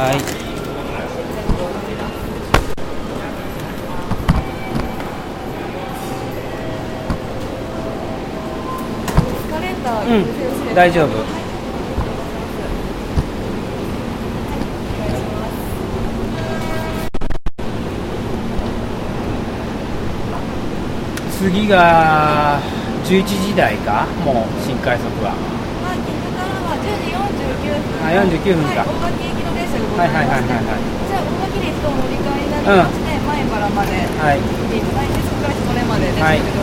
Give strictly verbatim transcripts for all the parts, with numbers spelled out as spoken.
はい。うん、大丈夫。次がじゅういちじ台か、もう新快速は。 まあ、岐阜からはじゅうじよんじゅうきゅうふん。 あ、よんじゅうきゅうふんか。 はい、大垣行きの電車がございまして、はいはいはいはい、じゃあ大垣で一度乗り換えになりまして、うん、前原まで行っていただいて、そこからそれまでですけど、はい、うん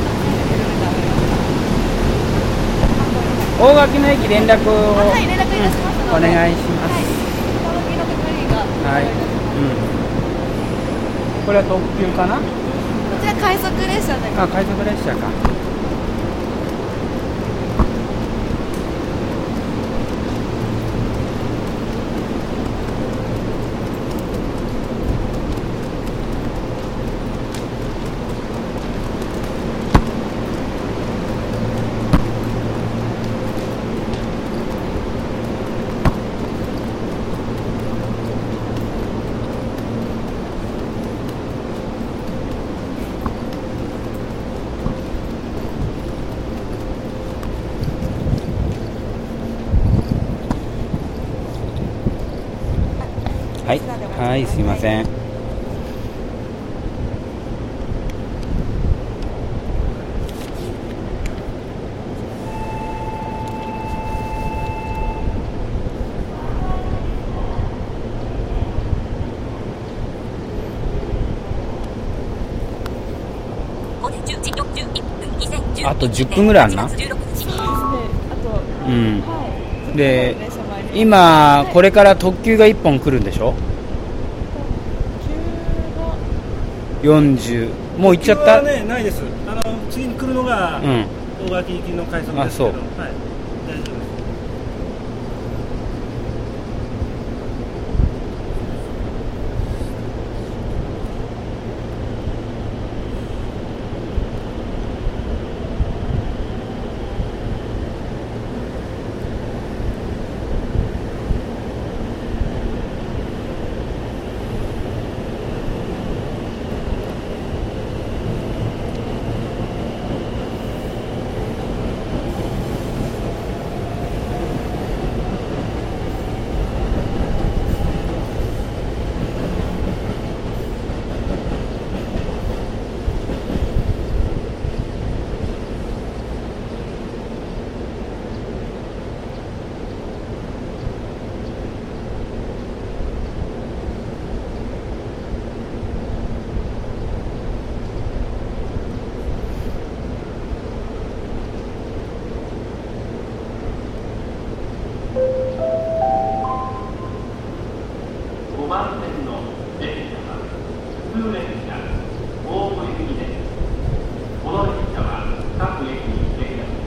、大垣の駅連絡を、はい、連絡いたしますので、うん、お願いします。はい、大垣のところが、はい、うん、 これは特急かな。 こちら快速列車で。 あ、快速列車か。はい、はい、すいません。あとじゅっぷんぐらいあるな。うん。で、今これから特急がいっぽん来るんでしょ。よんじゅう、もう行っちゃった。 特急はね、ないです。あの次に来るのが、うん、大垣行きの快速ですけど。あ、そう。はい、大丈夫です。ごばん線の電車は普通列車大森行きです。この列車は各駅に停車します。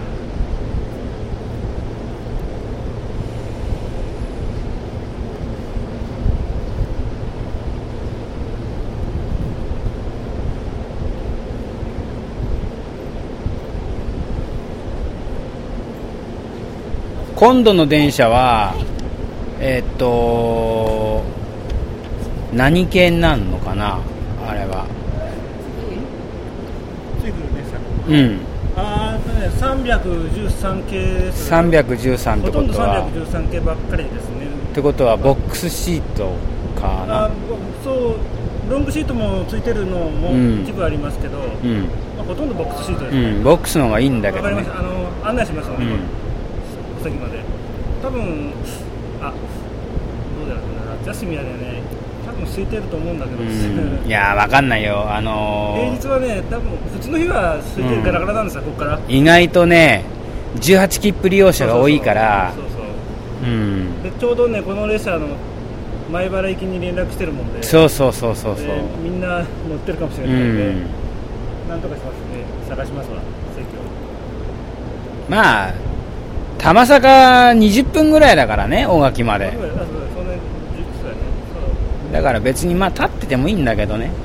今度の電車はえー、っと何系になるのかな、あれは。 次来る電車。 うん。 あーね、さんびゃくじゅうさん系です。 さんびゃくじゅうさんってことは。ほとんどさんびゃくじゅうさん系ばっかりですね。 ってことはボックスシートかな。 あ、そう、ロングシートもついてるのも一部ありますけど、うん、まあ、ほとんどボックスシートですね。 うん、ボックスの方がいいんだけどね。 わかりました。あの案内しますので、うん、お席まで。多分あ、どうだろうな、夏休みはね、多分空いてると思うんだけど、うん、 いやー、わかんないよ、あのー、 平日はね、多分普通の日は空いてるガラガラなんですよ、うん、ここから意外とね、じゅうはち切符利用者が多いから、 そうそうそう、そうそう、うん、でちょうどね、この列車の前原行きに連絡してるもんで、 そうそうそうそうそう、 みんな乗ってるかもしれないので、うん、なんとかしますね、探しますわ、席を。 まあ玉坂にじゅっぷんぐらいだからね、大垣まで。だから別にまあ立っててもいいんだけどね。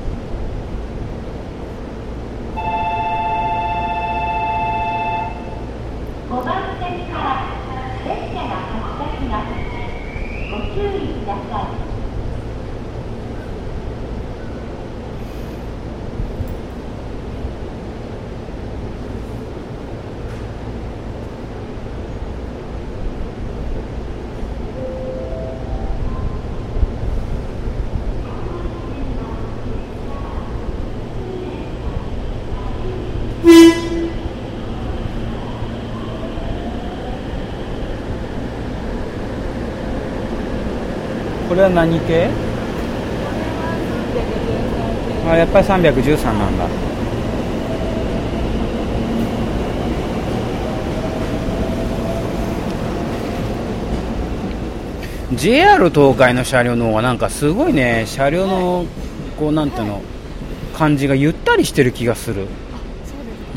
ごばん線から列車が発車します。ご注意ください。 これは何系？あ、やっぱりさんびゃくじゅうさんなんだ。ジェイアール 東海の車両の方がなんかすごいね、車両のこうなんていうの、感じがゆったりしてる気がする。うん。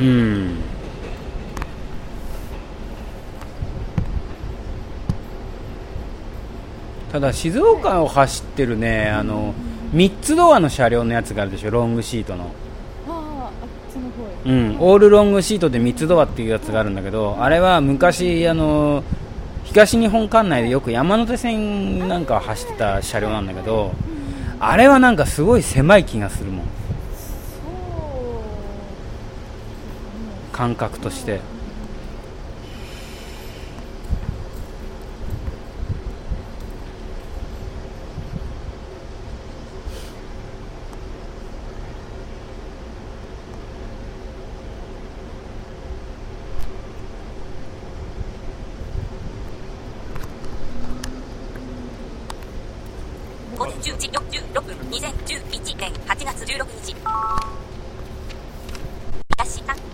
ただ静岡を走ってるね、あのみっつドアの車両のやつがあるでしょ、ロングシートの。 ああ、あっちの方。 うん、オールロングシートでみっつドアっていうやつがあるんだけど、あれは昔あの東日本管内でよく山手線なんか走ってた車両なんだけど、あれはなんかすごい狭い気がするもん、感覚として。 午前じゅうじよんじゅうろっぷん、にせんじゅういちねんはちがつじゅうろくにち。東さん。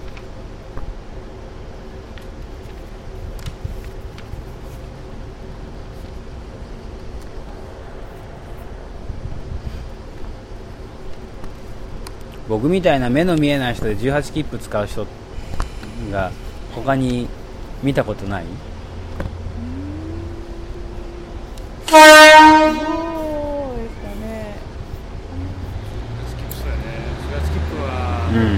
僕みたいな目の見えない人でじゅうはち切符使う人が他に見たことない？ そうですかね。 スキップそうやね。じゅうはち切符は、 うん、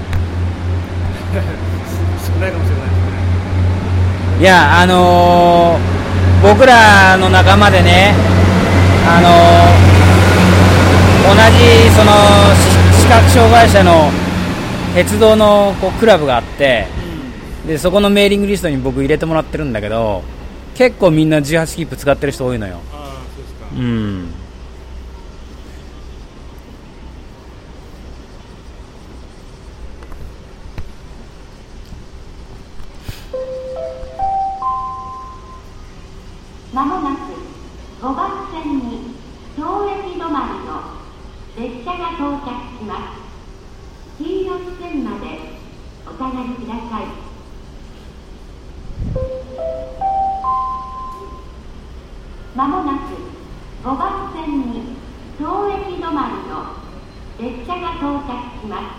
少ないかもしれないですね。 いや、あのー、僕らの仲間でね、あのー、同じその視覚障害者の鉄道のこうクラブがあって、うん、でそこのメーリングリストに僕入れてもらってるんだけど、結構みんなじゅうはち切符使ってる人多いのよ。 ああ、そうですか。 うん。 まもなくごばん線に当駅止まりの列車が到着します。黄色い線までお下がりください。まもなくごばん線に当駅止まりの列車が到着します。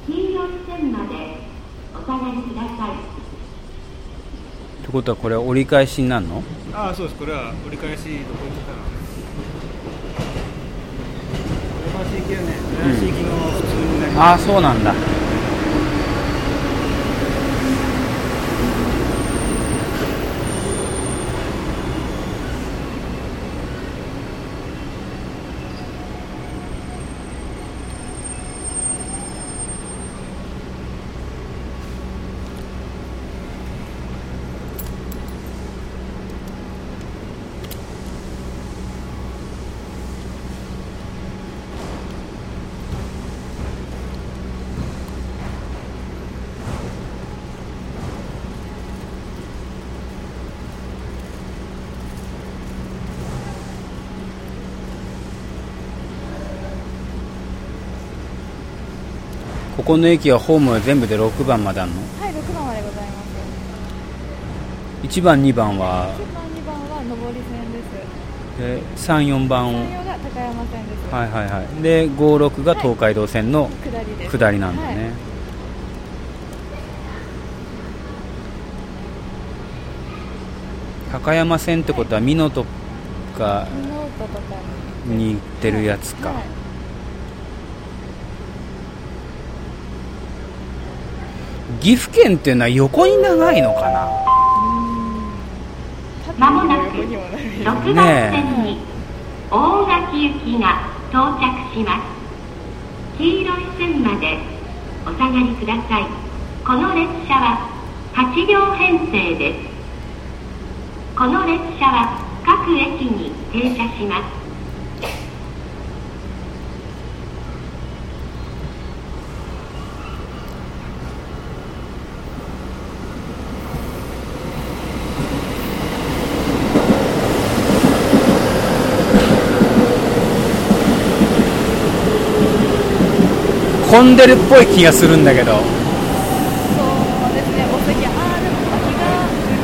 黄色い線までお下がりください。 ってことはこれ折り返しになるの？ ああ、そうです。これは折り返しどこ行ったの？折り返し行きはね、折り返し行きの普通になります。 ああ、そうなんだ。ここの駅はホームは全部でろくばんまであるの？ はい、ろくばんまでございます。 いちばんにばんはいちばんにばんは上り線です。 でさん、よんばんさん、よんが高山線です。 はいはいはい。でご、ろくが東海道線の下りです。 下りなんだね、はい。高山線ってことは美濃とかに行ってるやつか、はいはい。岐阜県っていうのは横に長いのかな？ うーん、多分まもなくろくばん線に大垣行きが到着します。黄色い線までお下がりください。この列車ははちりょう編成です。この列車は各駅に停車します。 混んでるっぽい気がするんだけど。 そうですね、お席、ああ、でも空きが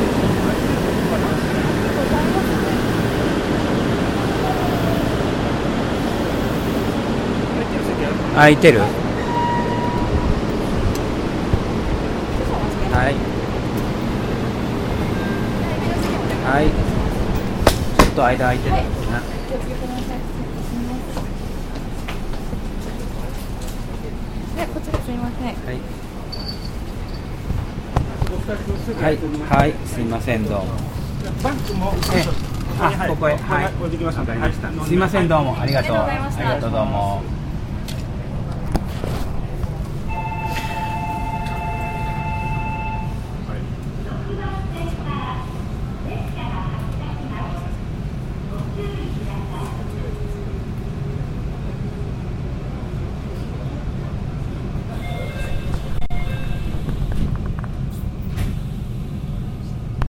ございますね。 空いてる？はいはいちょっと間空いてるな、はい、 気をつけてください。ね、こちらすいません。 はいはいはい、すいませんどうも。 バンクもあ、ここへはい、 置いてきました。 わかりました。すいませんどうもありがとう。 ありがとうございました。 ありがとうどうも。